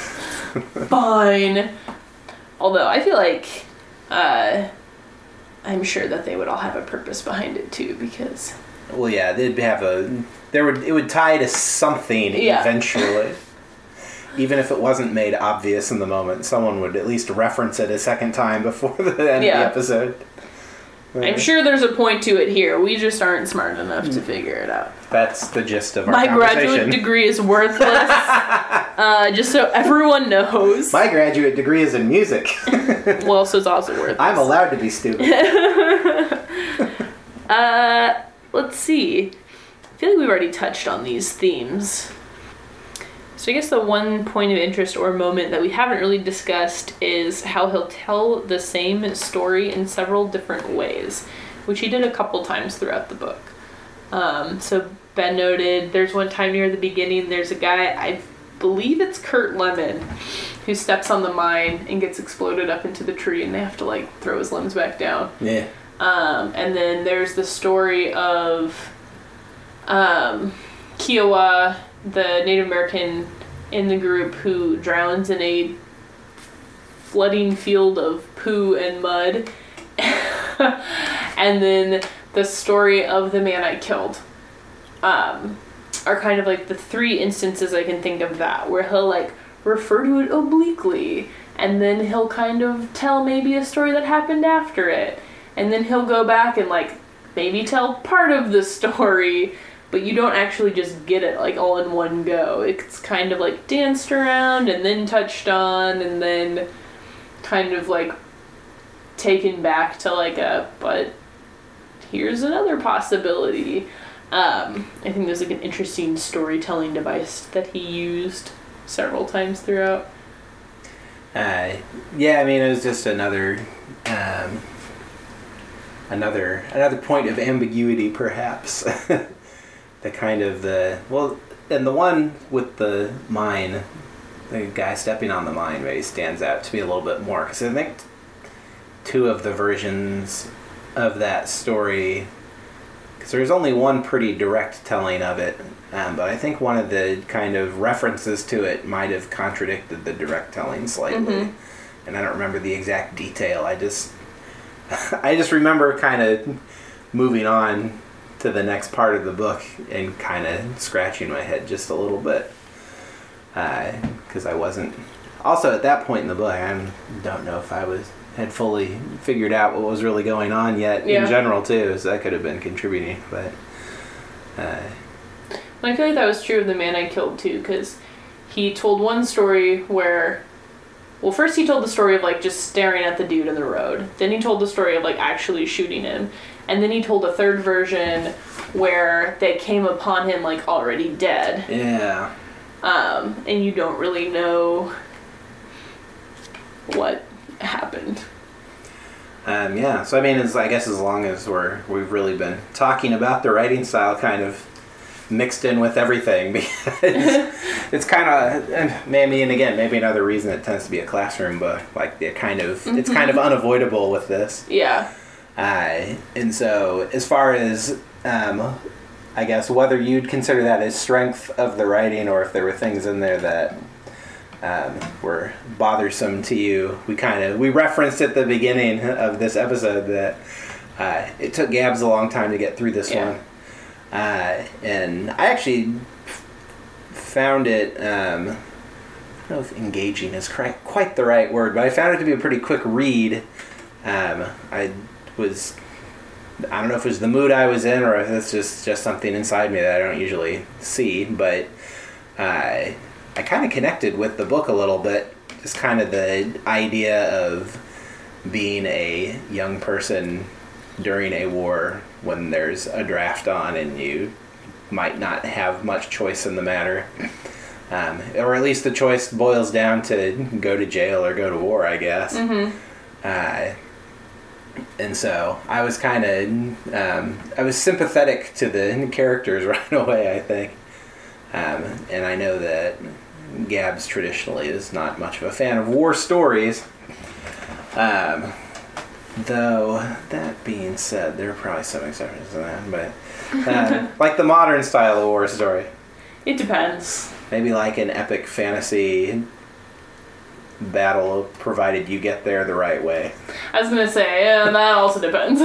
Fine. Although, I feel like... Uh, I'm sure that they would all have a purpose behind it, too, because... Well, yeah, they'd have a... There would It would tie to something yeah. eventually. Even if it wasn't made obvious in the moment, someone would at least reference it a second time before the end yeah. of the episode. I'm sure there's a point to it here. We just aren't smart enough to figure it out. That's the gist of our My conversation. graduate degree is worthless. uh, just so everyone knows. My graduate degree is in music. Well, so it's also worthless. I'm allowed to be stupid. uh, let's see. I feel like we've already touched on these themes. So I guess the one point of interest or moment that we haven't really discussed is how he'll tell the same story in several different ways, which he did a couple times throughout the book. Um, so Ben noted there's one time near the beginning, there's a guy, I believe it's Kurt Lemon, who steps on the mine and gets exploded up into the tree and they have to like throw his limbs back down. Yeah. Um, and then there's the story of um, Kiowa, the Native American in the group who drowns in a flooding field of poo and mud. And then the story of the man I killed um, are kind of like the three instances I can think of that, where he'll like refer to it obliquely, and then he'll kind of tell maybe a story that happened after it, and then he'll go back and like maybe tell part of the story, but you don't actually just get it like all in one go. It's kind of like danced around and then touched on and then kind of like taken back to like a, but here's another possibility. Um, I think there's like an interesting storytelling device that he used several times throughout. Uh, yeah, I mean, it was just another, um, another, another point of ambiguity, perhaps. The kind of the, well, and the one with the mine, the guy stepping on the mine maybe stands out to me a little bit more, because I think two of the versions of that story, because there's only one pretty direct telling of it, um, but I think one of the kind of references to it might have contradicted the direct telling slightly, mm-hmm. and I don't remember the exact detail. I just, I just remember kind of moving on to the next part of the book and kind of scratching my head just a little bit, because uh, I wasn't, also at that point in the book I don't know if I was had fully figured out what was really going on yet yeah. in general too, so that could have been contributing, but uh, well, I feel like that was true of the man I killed too, because he told one story where, well, first he told the story of like just staring at the dude in the road, then he told the story of like actually shooting him, and then he told a third version where they came upon him like already dead. Yeah. Um, and you don't really know what happened. Um, yeah. So I mean, as I guess as long as we're we've really been talking about the writing style, kind of mixed in with everything, because it's kind of maybe, and again, maybe another reason it tends to be a classroom book. Like it kind of mm-hmm. it's kind of unavoidable with this. Yeah. Uh, and so, as far as, um, I guess, whether you'd consider that as strength of the writing, or if there were things in there that um, were bothersome to you. We kind of we referenced at the beginning of this episode that uh, it took Gabs a long time to get through this Yeah. one, uh, and I actually f- found it. Um, I don't know if engaging is quite quite the right word, but I found it to be a pretty quick read. Um, I was. I don't know if it was the mood I was in or if it's just, just something inside me that I don't usually see, but uh, I kind of connected with the book a little bit. Just kind of the idea of being a young person during a war when there's a draft on and you might not have much choice in the matter. Um, or at least the choice boils down to go to jail or go to war, I guess. Mm-hmm. Uh, And so I was kind of, um, I was sympathetic to the characters right away, I think. Um, and I know that Gabs traditionally is not much of a fan of war stories. Um, though, that being said, there are probably some exceptions to that. But, uh, like the modern style of war story. It depends. Maybe like an epic fantasy battle, provided you get there the right way. I was gonna say, yeah, that also depends.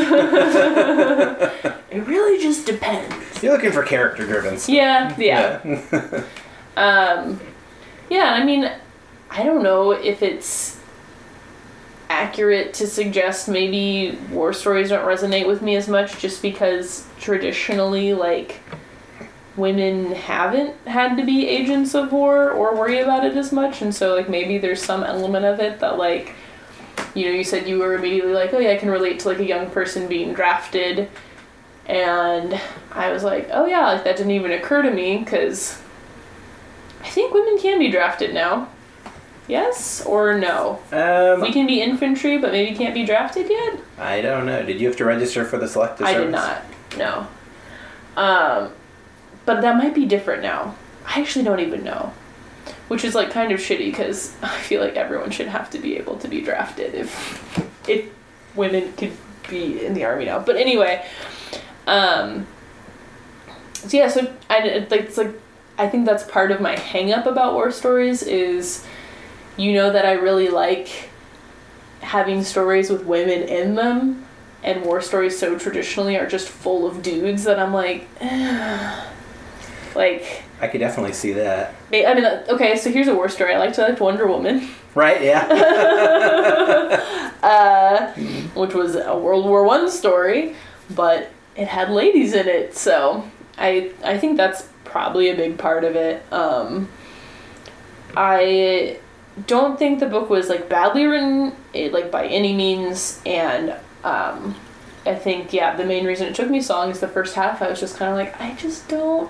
It really just depends. You're looking for character-driven stuff. Yeah, yeah. Yeah. Um, yeah, I mean, I don't know if it's accurate to suggest maybe war stories don't resonate with me as much just because traditionally, like, women haven't had to be agents of war or worry about it as much, and so, like, maybe there's some element of it that, like, you know, you said you were immediately like, oh yeah, I can relate to, like, a young person being drafted, and I was like, oh yeah, like, that didn't even occur to me, because I think women can be drafted now. Yes or no? Um, We can be infantry, but maybe can't be drafted yet? I don't know. Did you have to register for the selective I service? did not, no. Um, but that might be different now. I actually don't even know. Which is, like, kind of shitty, because I feel like everyone should have to be able to be drafted if if women could be in the army now. But anyway, um, so yeah, so I, like, it's like, I think that's part of my hang-up about war stories is, you know, that I really like having stories with women in them, and war stories so traditionally are just full of dudes that I'm like, eh. Like, I could definitely see that. I mean, okay, so here's a war story. I liked I liked Wonder Woman, Right? Yeah. uh, which was a World War One story, but it had ladies in it, so I I think that's probably a big part of it. Um, I don't think the book was, like, badly written, it, like, by any means, and um, I think, yeah, the main reason it took me so long is the first half. I was just kind of like, I just don't.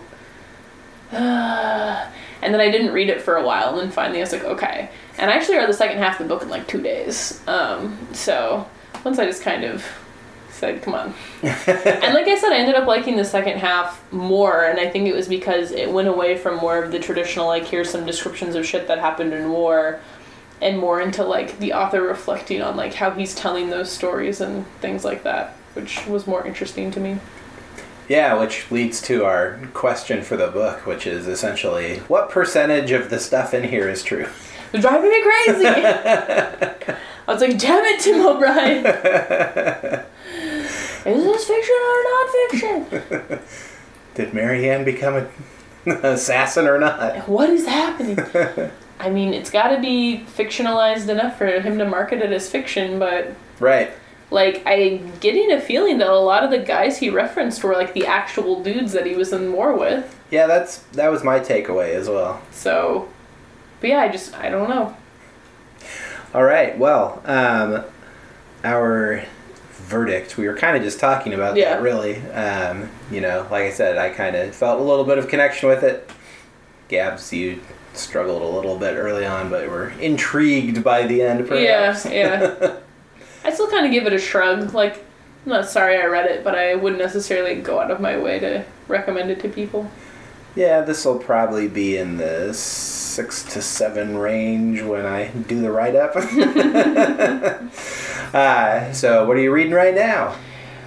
Uh, and then I didn't read it for a while, and then finally I was like, okay. And I actually read the second half of the book in like two days. Um, so once I just kind of said, come on. And like I said, I ended up liking the second half more, and I think it was because it went away from more of the traditional, like, here's some descriptions of shit that happened in war, and more into, like, the author reflecting on, like, how he's telling those stories and things like that, which was more interesting to me. Yeah, which leads to our question for the book, which is essentially, what percentage of the stuff in here is true? It was driving me crazy! I was like, damn it, Tim O'Brien! Is this fiction or non-fiction? Did Marianne become an assassin or not? What is happening? I mean, it's gotta be fictionalized enough for him to market it as fiction, but... Right. Like, I'm getting a feeling that a lot of the guys he referenced were, like, the actual dudes that he was in war with. Yeah, that's that was my takeaway as well. So, but yeah, I just, I don't know. All right, well, um, our verdict, we were kind of just talking about Yeah. that, really. Um, you know, like I said, I kind of felt a little bit of connection with it. Gabs, you struggled a little bit early on, but were intrigued by the end, perhaps. Yeah, yeah. I still kind of give it a shrug. Like, I'm not sorry I read it, but I wouldn't necessarily go out of my way to recommend it to people. Yeah, this will probably be in the six to seven range when I do the write-up. uh, so, what are you reading right now?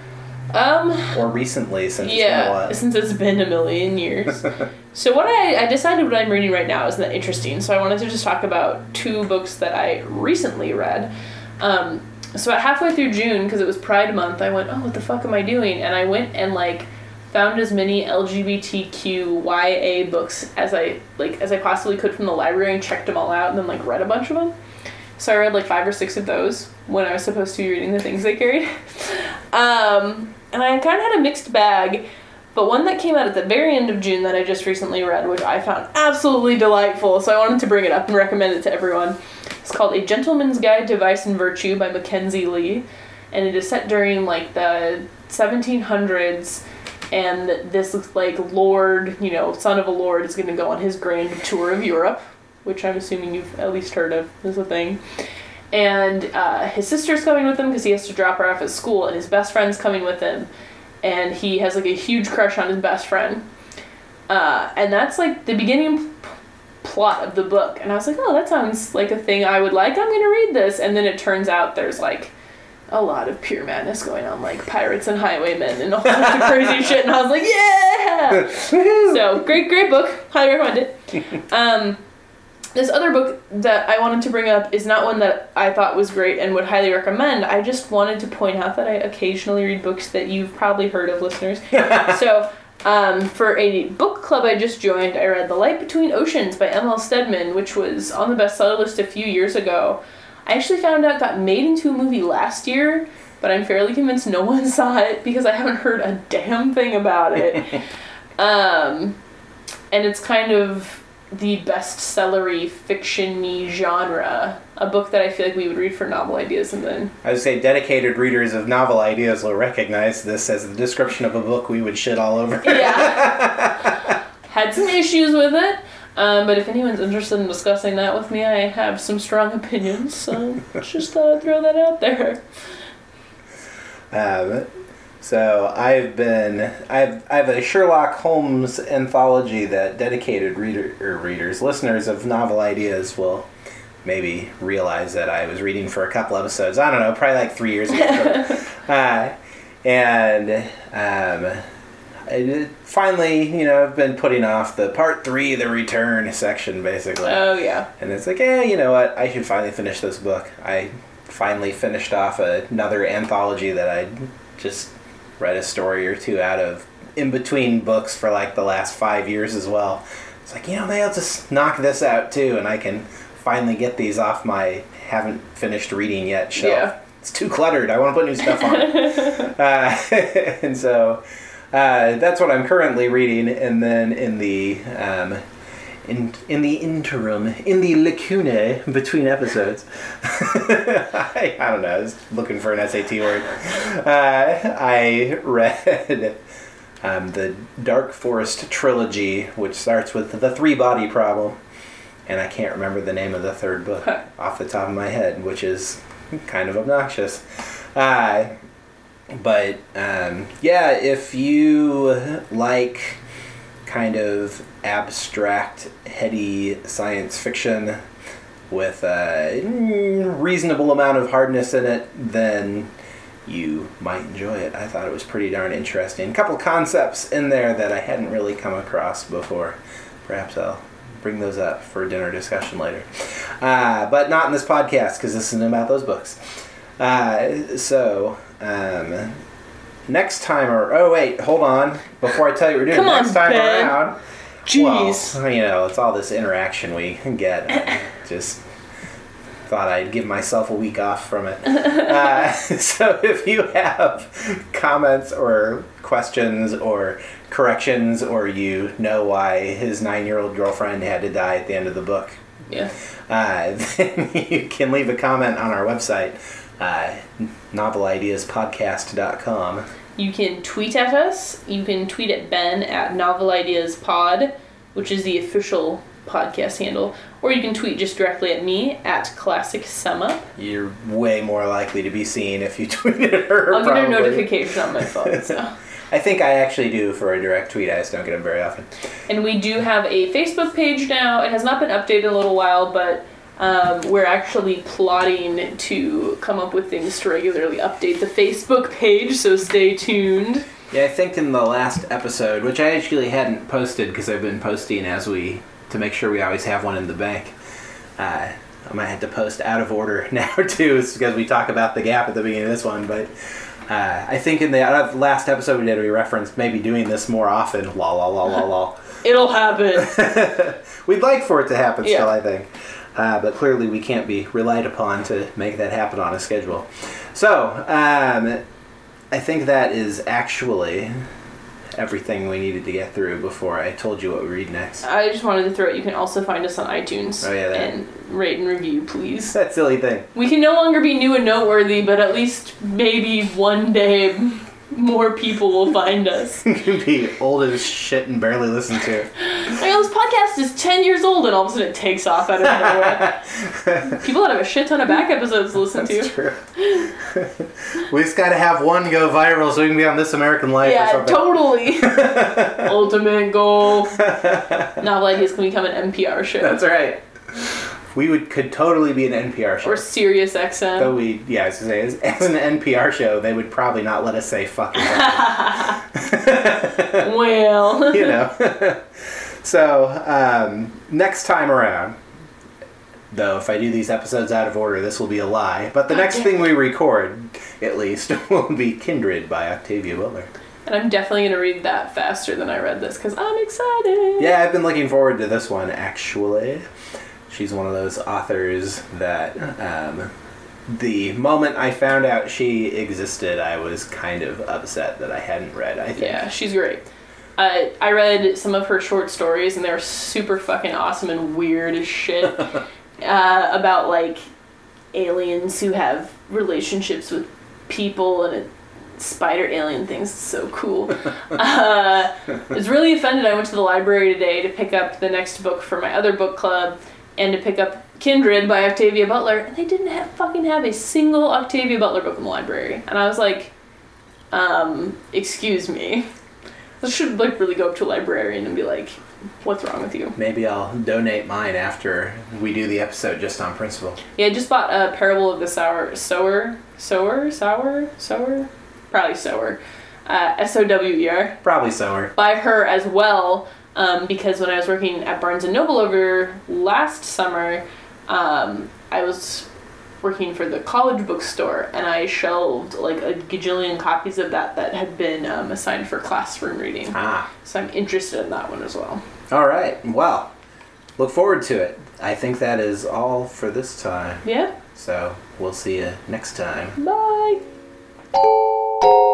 Um, or recently, since yeah, it's been a while? since it's been a million years. So what I, I decided what I'm reading right now isn't that interesting, so I wanted to just talk about two books that I recently read. Um, so about halfway through June, because it was Pride Month, I went, oh, what the fuck am I doing? And I went and, like, found as many L G B T Q Y A books as I, like, as I possibly could from the library and checked them all out and then, like, read a bunch of them. So I read, like, five or six of those when I was supposed to be reading the things they carried. um... And I kind of had a mixed bag, but one that came out at the very end of June that I just recently read, which I found absolutely delightful, so I wanted to bring it up and recommend it to everyone. It's called A Gentleman's Guide to Vice and Virtue by Mackenzie Lee, and it is set during, like, the seventeen hundreds, and this, like, lord, you know, son of a lord is going to go on his grand tour of Europe, which I'm assuming you've at least heard of is a thing. And uh, his sister's coming with him because he has to drop her off at school, and his best friend's coming with him, and he has, like, a huge crush on his best friend. Uh, and that's, like, the beginning p- plot of the book. And I was like, oh, that sounds like a thing I would like. I'm going to read this. And then it turns out there's, like, a lot of pure madness going on, like pirates and highwaymen and all sorts of crazy shit. And I was like, yeah! So, great, great book. Highly recommend it. Um... This other book that I wanted to bring up is not one that I thought was great and would highly recommend. I just wanted to point out that I occasionally read books that you've probably heard of, listeners. So, um, for a book club I just joined, I read The Light Between Oceans by M L Stedman, which was on the bestseller list a few years ago. I actually found out it got made into a movie last year, but I'm fairly convinced no one saw it because I haven't heard a damn thing about it. um, and it's kind of the bestsellery fiction-y genre, a book that I feel like we would read for novel ideas. And then I would say dedicated readers of novel ideas will recognize this as the description of a book we would shit all over. Yeah. Had some issues with it, um, but if anyone's interested in discussing that with me, I have some strong opinions, so just thought I'd throw that out there. Um, So I've been I've I have a Sherlock Holmes anthology that dedicated reader or readers, listeners of novel ideas will maybe realize that I was reading for a couple episodes. I don't know, probably like three years ago. uh, and um, I finally, you know, I've been putting off the part three, the return section, basically. Oh yeah. And it's like, eh, you know what? I should finally finish this book. I finally finished off another anthology that I just read a story or two out of in between books for like the last five years as well. It's like, you know, maybe I'll just knock this out too, and I can finally get these off my haven't finished reading yet shelf. Yeah. It's too cluttered. I want to put new stuff on it. uh, and so uh, that's what I'm currently reading. And then in the um, in in the interim, in the lacunae between episodes, I, I don't know, I was looking for an S A T word. Uh, I read um, the Dark Forest trilogy, which starts with The Three Body Problem, and I can't remember the name of the third book huh. off the top of my head, which is kind of obnoxious. Uh, but um, yeah, if you like kind of abstract, heady science fiction with a reasonable amount of hardness in it, then you might enjoy it. I thought it was pretty darn interesting. A couple concepts in there that I hadn't really come across before. Perhaps I'll bring those up for dinner discussion later. Uh, but not in this podcast, because this isn't about those books. Uh, so, um, next time, or oh wait, hold on. Before I tell you what we're doing, Come next on, time Ben. around, Jeez. well, you know, it's all this interaction we get. I just thought I'd give myself a week off from it. Uh, so if you have comments or questions or corrections, or you know why his nine-year-old girlfriend had to die at the end of the book, Yeah. uh, then you can leave a comment on our website, uh, novel ideas podcast dot com. You can tweet at us. You can tweet at Ben at Novel Ideas Pod, which is the official podcast handle, or you can tweet just directly at me at Classic Sum Up. You're way more likely to be seen if you tweeted her. I'll probably. get a notification on my phone. So. I think I actually do for a direct tweet. I just don't get them very often. And we do have a Facebook page now. It has not been updated in a little while, but Um, we're actually plotting to come up with things to regularly update the Facebook page, so stay tuned. Yeah, I think in the last episode, which I actually hadn't posted because I've been posting as we, to make sure we always have one in the bank. Uh, I might have to post out of order now too, it's because we talk about the gap at the beginning of this one, but uh, I think in the last episode we did, we referenced maybe doing this more often. La la la la la. It'll happen. We'd like for it to happen yeah. still, I think. Uh, but clearly we can't be relied upon to make that happen on a schedule. So, um, I think that is actually everything we needed to get through before I told you what we read next. I just wanted to throw it. You can also find us on iTunes. Oh, yeah, that. And rate and review, please. That silly thing. We can no longer be new and noteworthy, but at least maybe one day more people will find us. You can be old as shit and barely listen to it. Like, oh, this podcast is ten years old, and all of a sudden it takes off out of nowhere. People that have a shit ton of back episodes to listen That's to. True. We just gotta have one go viral so we can be on This American Life or Yeah, something. totally. Ultimate goal. Novel Ideas can become an N P R show. That's right. We would could totally be an N P R show. Or Sirius X M. Though we, yeah, I was gonna say, as, as an N P R show, they would probably not let us say fucking something. Well. You know. So, um, next time around, though, if I do these episodes out of order, this will be a lie. But the next thing we record, at least, will be Kindred by Octavia Butler. And I'm definitely going to read that faster than I read this, because I'm excited. Yeah, I've been looking forward to this one, actually. She's one of those authors that, um, the moment I found out she existed, I was kind of upset that I hadn't read, I think. Yeah, she's great. Uh, I read some of her short stories, and they're super fucking awesome and weird as shit. uh, about, like, aliens who have relationships with people, and it, spider alien things. It's so cool. uh, I was really offended. I went to the library today to pick up the next book for my other book club, and to pick up Kindred by Octavia Butler, and they didn't have, fucking have a single Octavia Butler book in the library. And I was like, um, excuse me. I should, like, really go up to a librarian and be like, what's wrong with you? Maybe I'll donate mine after we do the episode just on principle. Yeah, I just bought a Parable of the Sower, Sower, Sower, Sower, Sower? Probably Sower. Uh, S O W E R. Probably Sower. By her as well, um, because when I was working at Barnes and Noble over last summer, um, I was working for the college bookstore, and I shelved like a gajillion copies of that that had been um, assigned for classroom reading. Ah. So I'm interested in that one as well. All right. Well, look forward to it. I think that is all for this time. Yeah. So we'll see you next time. Bye.